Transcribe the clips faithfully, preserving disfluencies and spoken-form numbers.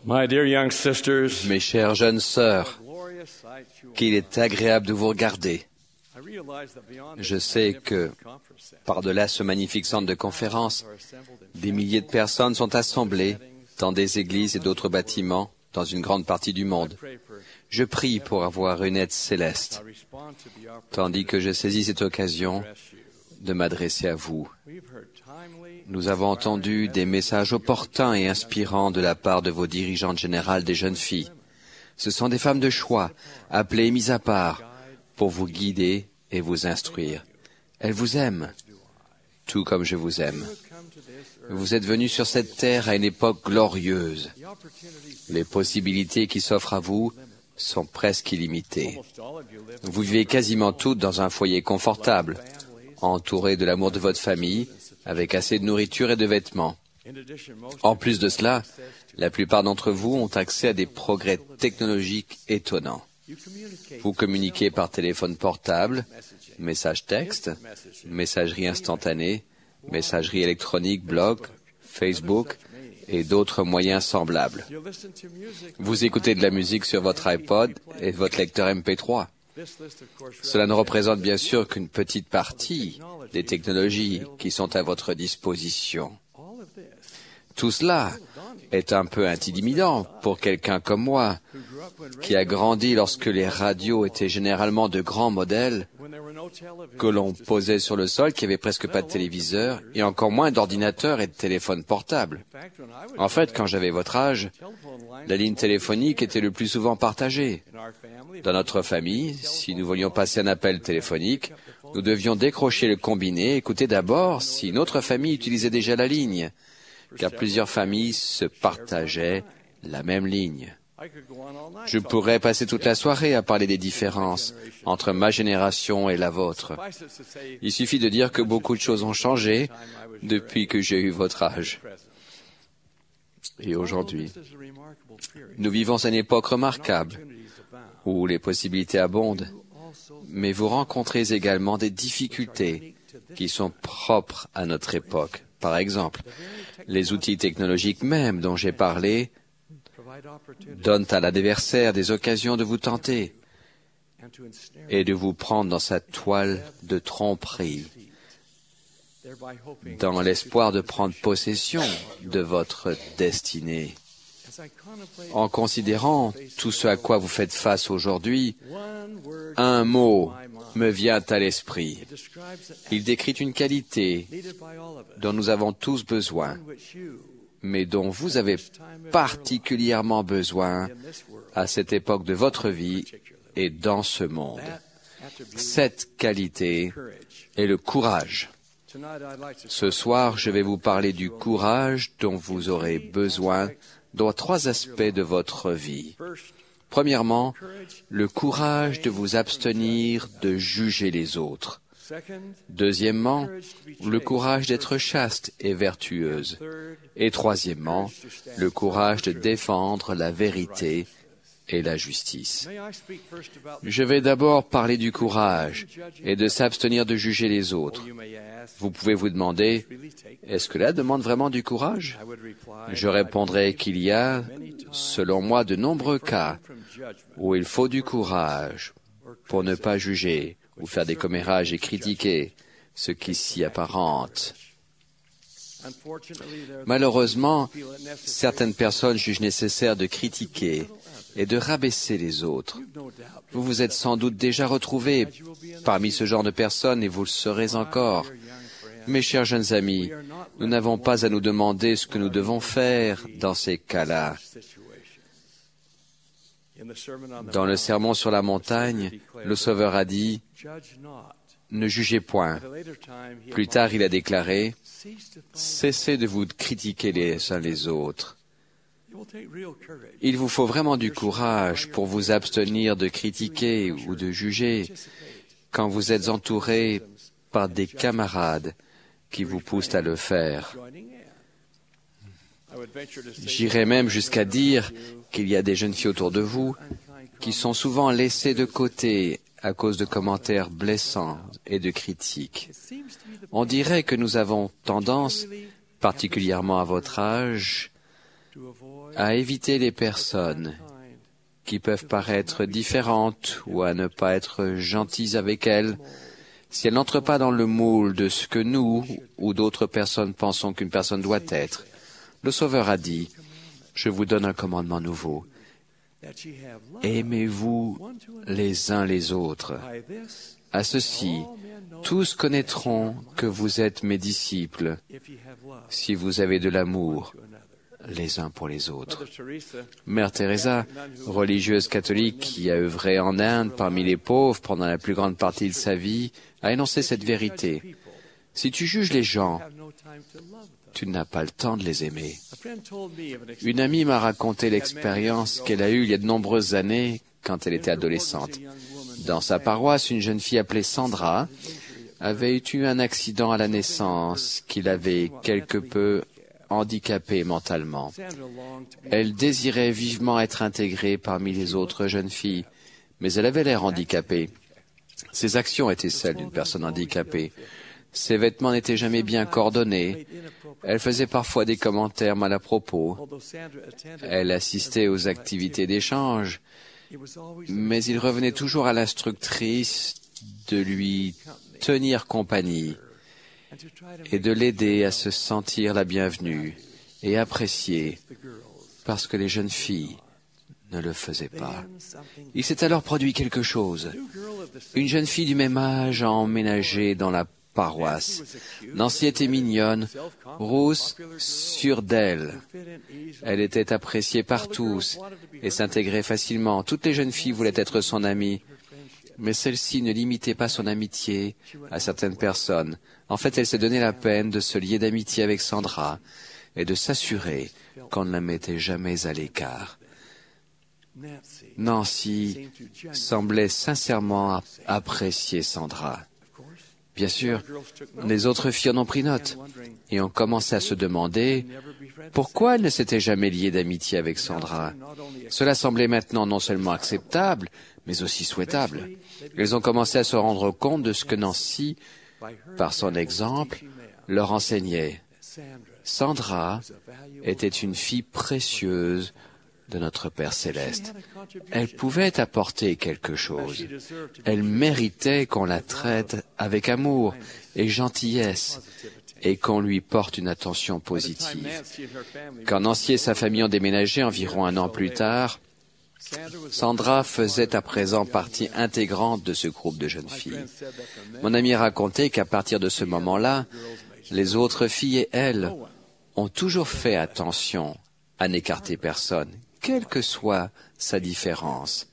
My dear young sisters, Mes chères jeunes sœurs, qu'il est agréable de vous regarder. Je sais que, par-delà ce magnifique centre de conférence, des milliers de personnes sont assemblées dans des églises et d'autres bâtiments dans une grande partie du monde. Je prie pour avoir une aide céleste, tandis que je saisis cette occasion de m'adresser à vous. Nous avons entendu des messages opportuns et inspirants de la part de vos dirigeantes générales des jeunes filles. Ce sont des femmes de choix, appelées et mises à part, pour vous guider et vous instruire. Elles vous aiment, tout comme je vous aime. Vous êtes venus sur cette terre à une époque glorieuse. Les possibilités qui s'offrent à vous sont presque illimitées. Vous vivez quasiment toutes dans un foyer confortable, entouré de l'amour de votre famille, avec assez de nourriture et de vêtements. En plus de cela, la plupart d'entre vous ont accès à des progrès technologiques étonnants. Vous communiquez par téléphone portable, messages texte, messagerie instantanée, messagerie électronique, blog, Facebook et d'autres moyens semblables. Vous écoutez de la musique sur votre iPod et votre lecteur M P trois. Cela ne représente bien sûr qu'une petite partie des technologies qui sont à votre disposition. Tout cela est un peu intimidant pour quelqu'un comme moi, qui a grandi lorsque les radios étaient généralement de grands modèles, que l'on posait sur le sol, qui avait presque pas de téléviseur, et encore moins d'ordinateurs et de téléphones portables. En fait, quand j'avais votre âge, la ligne téléphonique était le plus souvent partagée. Dans notre famille, si nous voulions passer un appel téléphonique, nous devions décrocher le combiné et écouter d'abord si une autre famille utilisait déjà la ligne, car plusieurs familles se partageaient la même ligne. Je pourrais passer toute la soirée à parler des différences entre ma génération et la vôtre. Il suffit de dire que beaucoup de choses ont changé depuis que j'ai eu votre âge. Et aujourd'hui, nous vivons une époque remarquable où les possibilités abondent, mais vous rencontrez également des difficultés qui sont propres à notre époque. Par exemple, les outils technologiques même dont j'ai parlé donnent à l'adversaire des occasions de vous tenter et de vous prendre dans sa toile de tromperie, dans l'espoir de prendre possession de votre destinée. En considérant tout ce à quoi vous faites face aujourd'hui, un mot me vient à l'esprit. Il décrit une qualité dont nous avons tous besoin, mais dont vous avez particulièrement besoin à cette époque de votre vie et dans ce monde. Cette qualité est le courage. Ce soir, je vais vous parler du courage dont vous aurez besoin dans trois aspects de votre vie. Premièrement, le courage de vous abstenir de juger les autres. Deuxièmement, le courage d'être chaste et vertueuse. Et troisièmement, le courage de défendre la vérité et la justice. Je vais d'abord parler du courage et de s'abstenir de juger les autres. Vous pouvez vous demander, est-ce que cela demande vraiment du courage? Je répondrai qu'il y a, selon moi, de nombreux cas où il faut du courage pour ne pas juger ou faire des commérages et critiquer ce qui s'y apparente. Malheureusement, certaines personnes jugent nécessaire de critiquer et de rabaisser les autres. Vous vous êtes sans doute déjà retrouvés parmi ce genre de personnes et vous le serez encore. Mes chers jeunes amis, nous n'avons pas à nous demander ce que nous devons faire dans ces cas-là. Dans le sermon sur la montagne, le Sauveur a dit « Ne jugez point ». Plus tard, il a déclaré « Cessez de vous critiquer les uns les autres ». Il vous faut vraiment du courage pour vous abstenir de critiquer ou de juger quand vous êtes entouré par des camarades qui vous poussent à le faire. J'irais même jusqu'à dire qu'il y a des jeunes filles autour de vous qui sont souvent laissées de côté à cause de commentaires blessants et de critiques. On dirait que nous avons tendance, particulièrement à votre âge, à éviter les personnes qui peuvent paraître différentes ou à ne pas être gentilles avec elles, si elles n'entrent pas dans le moule de ce que nous ou d'autres personnes pensons qu'une personne doit être. Le Sauveur a dit, « Je vous donne un commandement nouveau. Aimez-vous les uns les autres. À ceci, tous connaîtront que vous êtes mes disciples, si vous avez de l'amour les uns pour les autres. » Mère Teresa, religieuse catholique qui a œuvré en Inde parmi les pauvres pendant la plus grande partie de sa vie, a énoncé cette vérité. Si tu juges les gens, tu n'as pas le temps de les aimer. Une amie m'a raconté l'expérience qu'elle a eue il y a de nombreuses années quand elle était adolescente. Dans sa paroisse, une jeune fille appelée Sandra avait eu un accident à la naissance qui l'avait quelque peu handicapée mentalement. Elle désirait vivement être intégrée parmi les autres jeunes filles, mais elle avait l'air handicapée. Ses actions étaient celles d'une personne handicapée. Ses vêtements n'étaient jamais bien coordonnés. Elle faisait parfois des commentaires mal à propos. Elle assistait aux activités d'échange, mais il revenait toujours à l'instructrice de lui tenir compagnie et de l'aider à se sentir la bienvenue et appréciée, parce que les jeunes filles ne le faisaient pas. Il s'est alors produit quelque chose. Une jeune fille du même âge a emménagé dans la paroisse. Nancy était mignonne, rousse, sûre d'elle. Elle était appréciée par tous et s'intégrait facilement. Toutes les jeunes filles voulaient être son amie, mais celle-ci ne limitait pas son amitié à certaines personnes. En fait, elle s'est donné la peine de se lier d'amitié avec Sandra et de s'assurer qu'on ne la mettait jamais à l'écart. Nancy semblait sincèrement apprécier Sandra. Bien sûr, les autres filles en ont pris note et ont commencé à se demander pourquoi elle ne s'était jamais liée d'amitié avec Sandra. Cela semblait maintenant non seulement acceptable, mais aussi souhaitable. Elles ont commencé à se rendre compte de ce que Nancy, par son exemple, leur enseignait. Sandra était une fille précieuse de notre Père céleste. Elle pouvait apporter quelque chose. Elle méritait qu'on la traite avec amour et gentillesse et qu'on lui porte une attention positive. Quand Nancy et sa famille ont déménagé environ un an plus tard, Sandra faisait à présent partie intégrante de ce groupe de jeunes filles. Mon ami racontait qu'à partir de ce moment-là, les autres filles et elle ont toujours fait attention à n'écarter personne, quelle que soit sa différence.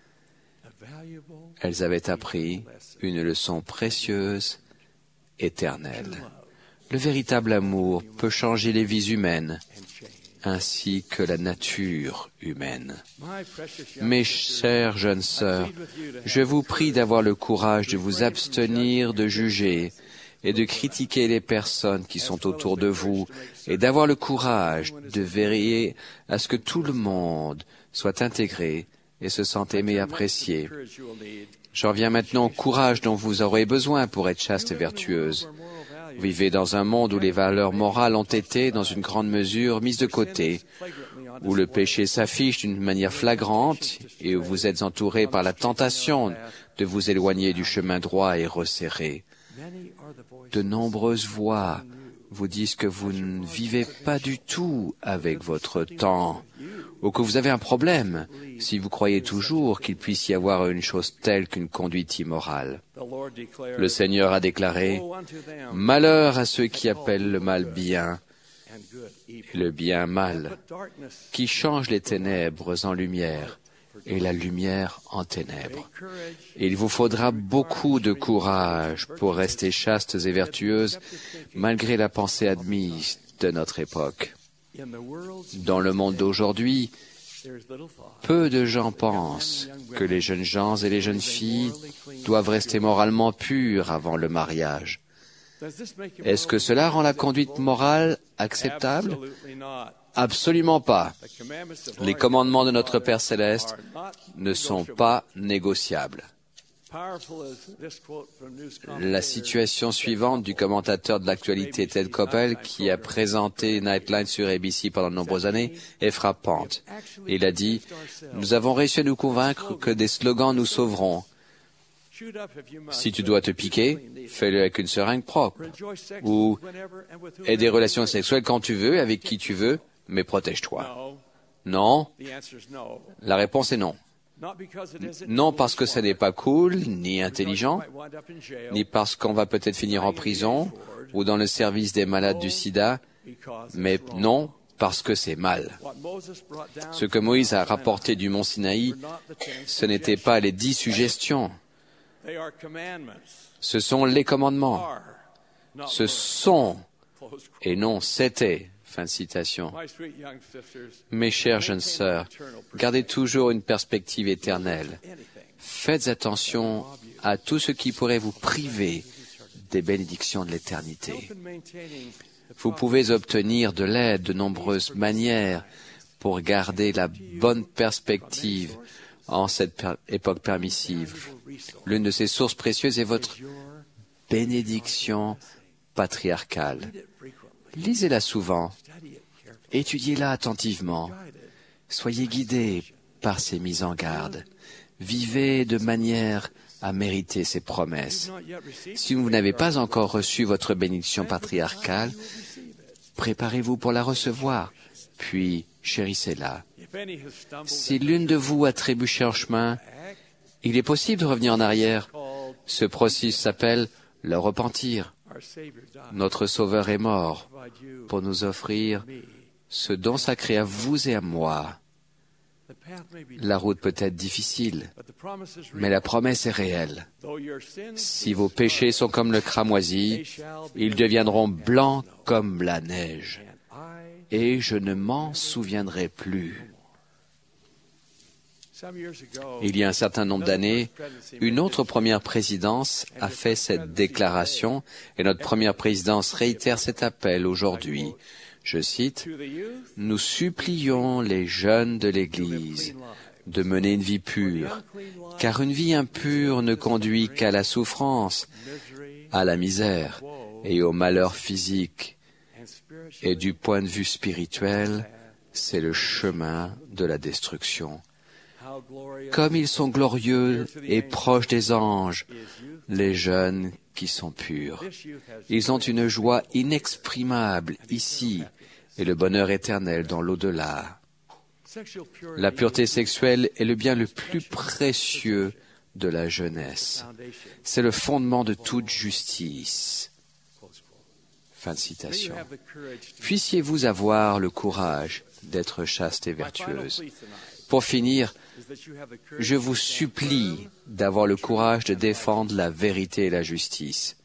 Elles avaient appris une leçon précieuse, éternelle. Le véritable amour peut changer les vies humaines, ainsi que la nature humaine. Mes chères jeunes sœurs, je vous prie d'avoir le courage de vous abstenir de juger et de critiquer les personnes qui sont autour de vous, et d'avoir le courage de veiller à ce que tout le monde soit intégré et se sente aimé et apprécié. J'en viens maintenant au courage dont vous aurez besoin pour être chaste et vertueuse. Vous vivez dans un monde où les valeurs morales ont été, dans une grande mesure, mises de côté, où le péché s'affiche d'une manière flagrante et où vous êtes entouré par la tentation de vous éloigner du chemin droit et resserré. De nombreuses voix vous disent que vous ne vivez pas du tout avec votre temps, ou que vous avez un problème si vous croyez toujours qu'il puisse y avoir une chose telle qu'une conduite immorale. Le Seigneur a déclaré « Malheur à ceux qui appellent le mal bien et le bien mal, qui changent les ténèbres en lumière et la lumière en ténèbres. » Il vous faudra beaucoup de courage pour rester chastes et vertueuses malgré la pensée admise de notre époque. Dans le monde d'aujourd'hui, peu de gens pensent que les jeunes gens et les jeunes filles doivent rester moralement purs avant le mariage. Est-ce que cela rend la conduite morale acceptable? Absolument pas. Les commandements de notre Père céleste ne sont pas négociables. La situation suivante du commentateur de l'actualité Ted Koppel, qui a présenté Nightline sur A B C pendant de nombreuses années, est frappante. Il a dit « Nous avons réussi à nous convaincre que des slogans nous sauveront. Si tu dois te piquer, fais-le avec une seringue propre. Ou aie des relations sexuelles quand tu veux, avec qui tu veux, mais protège-toi. » Non. La réponse est non. Non parce que ce n'est pas cool, ni intelligent, ni parce qu'on va peut-être finir en prison ou dans le service des malades du sida, mais non parce que c'est mal. Ce que Moïse a rapporté du mont Sinaï, ce n'étaient pas les dix suggestions. Ce sont les commandements. Ce sont, et non c'était. Fin de citation. Mes chères jeunes sœurs, gardez toujours une perspective éternelle. Faites attention à tout ce qui pourrait vous priver des bénédictions de l'éternité. Vous pouvez obtenir de l'aide de nombreuses manières pour garder la bonne perspective en cette per- époque permissive. L'une de ces sources précieuses est votre bénédiction patriarcale. Lisez-la souvent, étudiez-la attentivement, soyez guidés par ces mises en garde, vivez de manière à mériter ces promesses. Si vous n'avez pas encore reçu votre bénédiction patriarcale, préparez-vous pour la recevoir, puis chérissez-la. Si l'une de vous a trébuché en chemin, il est possible de revenir en arrière. Ce processus s'appelle le repentir. Notre Sauveur est mort pour nous offrir ce don sacré à vous et à moi. La route peut être difficile, mais la promesse est réelle. Si vos péchés sont comme le cramoisi, ils deviendront blancs comme la neige, et je ne m'en souviendrai plus. Il y a un certain nombre d'années, une autre première présidence a fait cette déclaration et notre première présidence réitère cet appel aujourd'hui. Je cite, « Nous supplions les jeunes de l'Église de mener une vie pure, car une vie impure ne conduit qu'à la souffrance, à la misère et au malheur physique. Et du point de vue spirituel, c'est le chemin de la destruction. » Comme ils sont glorieux et proches des anges, les jeunes qui sont purs. Ils ont une joie inexprimable ici et le bonheur éternel dans l'au-delà. La pureté sexuelle est le bien le plus précieux de la jeunesse. C'est le fondement de toute justice. Fin de citation. Puissiez-vous avoir le courage d'être chaste et vertueuse. Pour finir, je vous supplie d'avoir le courage de défendre la vérité et la justice.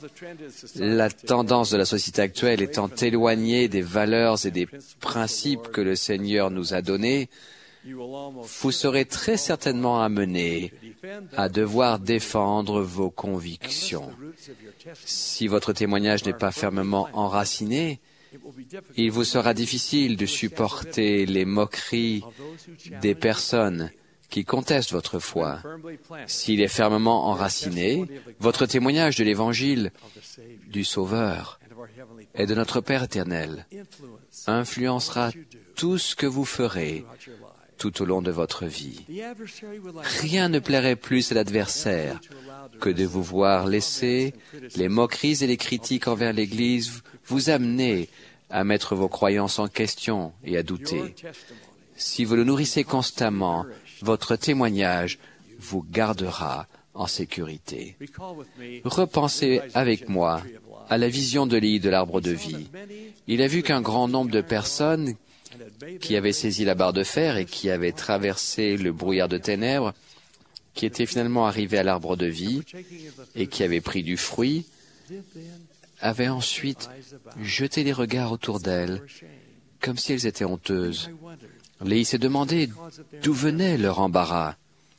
La tendance de la société actuelle étant éloignée des valeurs et des principes que le Seigneur nous a donnés, vous serez très certainement amenés à devoir défendre vos convictions. Si votre témoignage n'est pas fermement enraciné, il vous sera difficile de supporter les moqueries des personnes qui contestent votre foi. S'il est fermement enraciné, votre témoignage de l'Évangile du Sauveur et de notre Père éternel influencera tout ce que vous ferez tout au long de votre vie. Rien ne plairait plus à l'adversaire que de vous voir laisser les moqueries et les critiques envers l'Église vous amener à mettre vos croyances en question et à douter. Si vous le nourrissez constamment, votre témoignage vous gardera en sécurité. Repensez avec moi à la vision de l'île de l'arbre de vie. Il a vu qu'un grand nombre de personnes qui avaient saisi la barre de fer et qui avaient traversé le brouillard de ténèbres, qui étaient finalement arrivés à l'arbre de vie et qui avaient pris du fruit, avaient ensuite jeté les regards autour d'elles, comme si elles étaient honteuses. Léhi s'est demandé d'où venait leur embarras.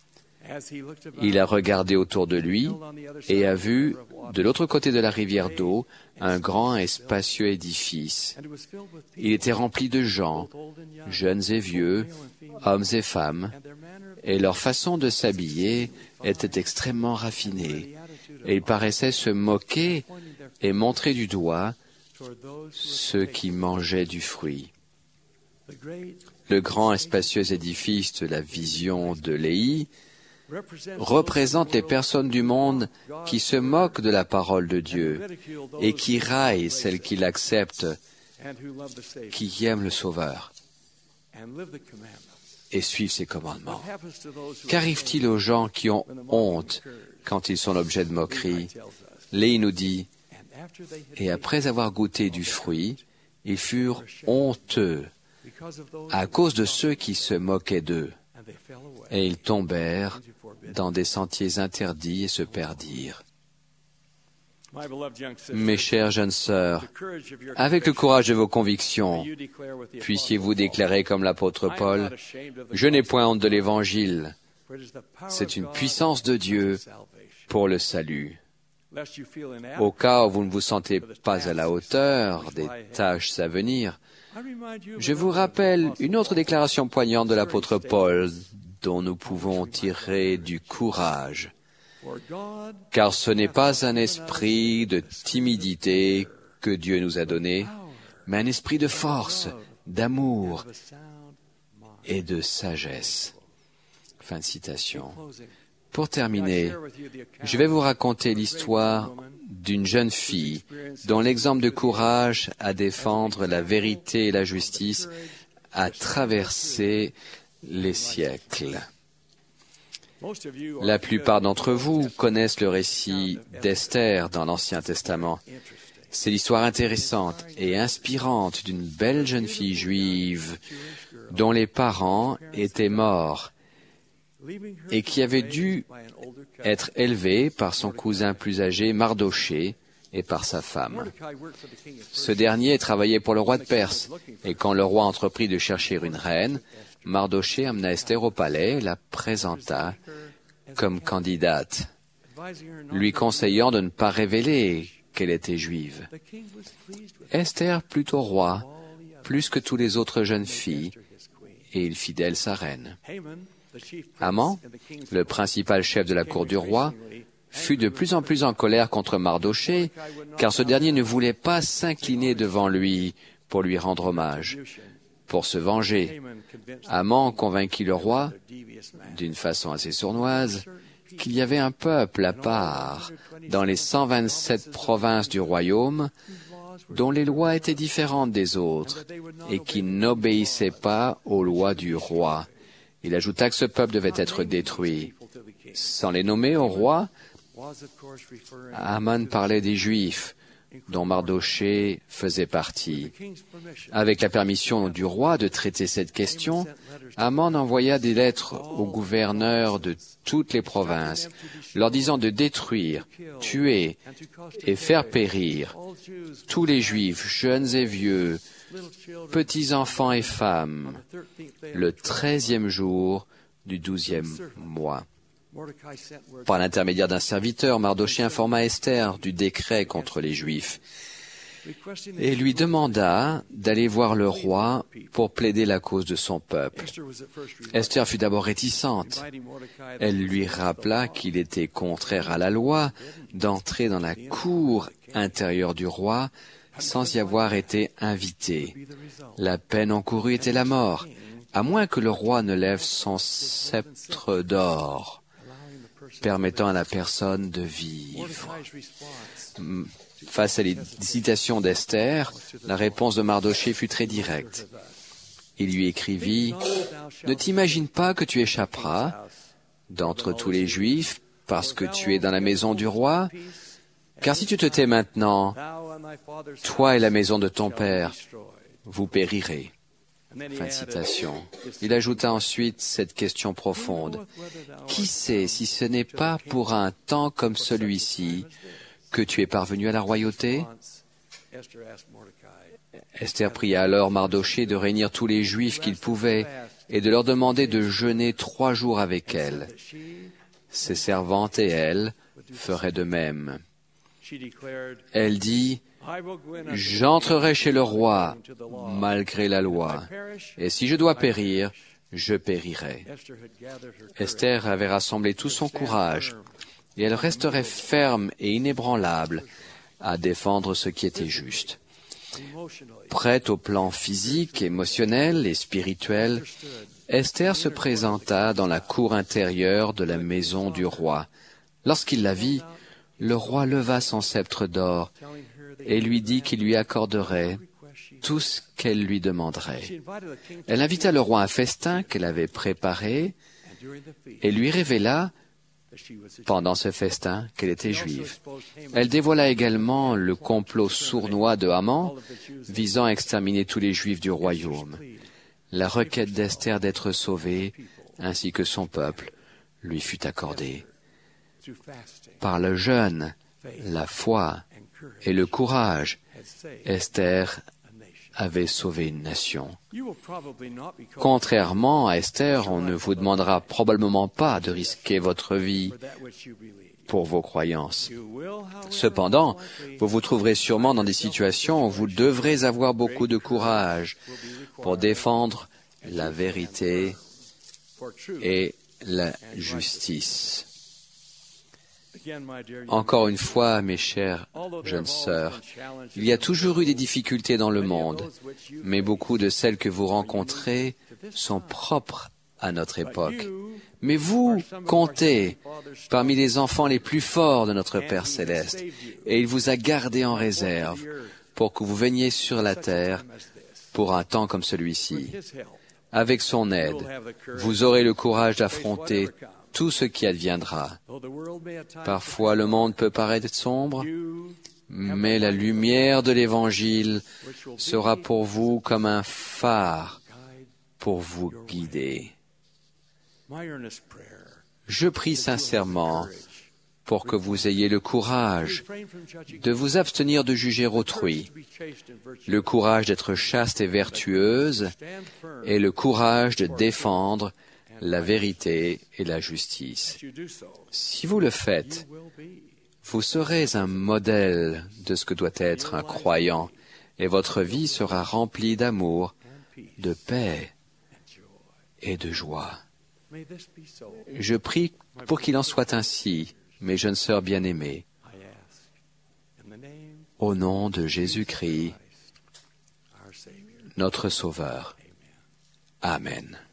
Il a regardé autour de lui et a vu, de l'autre côté de la rivière d'eau, un grand et spacieux édifice. Il était rempli de gens, jeunes et vieux, hommes et femmes, et leur façon de s'habiller était extrêmement raffinée, et ils paraissaient se moquer et montrer du doigt ceux qui mangeaient du fruit. Le grand et spacieux édifice de la vision de Léhi représente les personnes du monde qui se moquent de la parole de Dieu et qui raillent celles qui l'acceptent, qui aiment le Sauveur et suivent ses commandements. Qu'arrive-t-il aux gens qui ont honte quand ils sont l'objet de moquerie? Léhi nous dit, « Et après avoir goûté du fruit, ils furent honteux à cause de ceux qui se moquaient d'eux, et ils tombèrent dans des sentiers interdits et se perdirent. » Mes chères jeunes sœurs, avec le courage de vos convictions, puissiez-vous déclarer comme l'apôtre Paul, « Je n'ai point honte de l'Évangile, c'est une puissance de Dieu pour le salut. » Au cas où vous ne vous sentez pas à la hauteur des tâches à venir, je vous rappelle une autre déclaration poignante de l'apôtre Paul dont nous pouvons tirer du courage. Car ce n'est pas un esprit de timidité que Dieu nous a donné, mais un esprit de force, d'amour et de sagesse. Fin de citation. Pour terminer, je vais vous raconter l'histoire d'une jeune fille dont l'exemple de courage à défendre la vérité et la justice a traversé les siècles. La plupart d'entre vous connaissent le récit d'Esther dans l'Ancien Testament. C'est l'histoire intéressante et inspirante d'une belle jeune fille juive dont les parents étaient morts et qui avait dû être élevée par son cousin plus âgé, Mardoché, et par sa femme. Ce dernier travaillait pour le roi de Perse, et quand le roi entreprit de chercher une reine, Mardoché amena Esther au palais et la présenta comme candidate, lui conseillant de ne pas révéler qu'elle était juive. Esther plut au roi, plus que toutes les autres jeunes filles, et il fit d'elle sa reine. Haman, le principal chef de la cour du roi, fut de plus en plus en colère contre Mardoché, car ce dernier ne voulait pas s'incliner devant lui pour lui rendre hommage. Pour se venger, Haman convainquit le roi, d'une façon assez sournoise, qu'il y avait un peuple à part dans les cent vingt-sept provinces du royaume dont les lois étaient différentes des autres et qui n'obéissaient pas aux lois du roi. Il ajouta que ce peuple devait être détruit. Sans les nommer au roi, Haman parlait des Juifs, dont Mardoché faisait partie. Avec la permission du roi de traiter cette question, Haman envoya des lettres aux gouverneurs de toutes les provinces, leur disant de détruire, tuer et faire périr tous les Juifs, jeunes et vieux, petits enfants et femmes, le treizième jour du douzième mois. Par l'intermédiaire d'un serviteur, Mardoché informa Esther du décret contre les Juifs et lui demanda d'aller voir le roi pour plaider la cause de son peuple. Esther fut d'abord réticente. Elle lui rappela qu'il était contraire à la loi d'entrer dans la cour intérieure du roi sans y avoir été invité. La peine encourue était la mort, à moins que le roi ne lève son sceptre d'or, permettant à la personne de vivre. Face à l'hésitation d'Esther, la réponse de Mardoché fut très directe. Il lui écrivit, « Ne t'imagine pas que tu échapperas d'entre tous les Juifs parce que tu es dans la maison du roi, car si tu te tais maintenant, toi et la maison de ton père, vous périrez. » Fin de citation. Il ajouta ensuite cette question profonde. « Qui sait si ce n'est pas pour un temps comme celui-ci que tu es parvenu à la royauté ?» Esther pria alors Mardoché de réunir tous les Juifs qu'il pouvait et de leur demander de jeûner trois jours avec elle. Ses servantes et elle feraient de même. Elle dit, « J'entrerai chez le roi, malgré la loi, et si je dois périr, je périrai. Esther avait rassemblé tout son courage, et elle resterait ferme et inébranlable à défendre ce qui était juste. Prête au plan physique, émotionnel et spirituel, Esther se présenta dans la cour intérieure de la maison du roi. Lorsqu'il la vit, le roi leva son sceptre d'or et lui dit qu'il lui accorderait tout ce qu'elle lui demanderait. Elle invita le roi à un festin qu'elle avait préparé et lui révéla, pendant ce festin, qu'elle était juive. Elle dévoila également le complot sournois de Haman visant à exterminer tous les juifs du royaume. La requête d'Esther d'être sauvée, ainsi que son peuple, lui fut accordée. Par le jeûne, la foi et le courage, Esther avait sauvé une nation. Contrairement à Esther, on ne vous demandera probablement pas de risquer votre vie pour vos croyances. Cependant, vous vous trouverez sûrement dans des situations où vous devrez avoir beaucoup de courage pour défendre la vérité et la justice. Encore une fois, mes chères jeunes sœurs, il y a toujours eu des difficultés dans le monde, mais beaucoup de celles que vous rencontrez sont propres à notre époque. Mais vous comptez parmi les enfants les plus forts de notre Père céleste, et il vous a gardés en réserve pour que vous veniez sur la terre pour un temps comme celui-ci. Avec son aide, vous aurez le courage d'affronter tout ce qui adviendra. Parfois le monde peut paraître sombre, mais la lumière de l'Évangile sera pour vous comme un phare pour vous guider. Je prie sincèrement pour que vous ayez le courage de vous abstenir de juger autrui, le courage d'être chaste et vertueuse, et le courage de défendre la vérité et la justice. Si vous le faites, vous serez un modèle de ce que doit être un croyant, et votre vie sera remplie d'amour, de paix et de joie. Je prie pour qu'il en soit ainsi, mes jeunes sœurs bien-aimées, au nom de Jésus-Christ, notre Sauveur. Amen.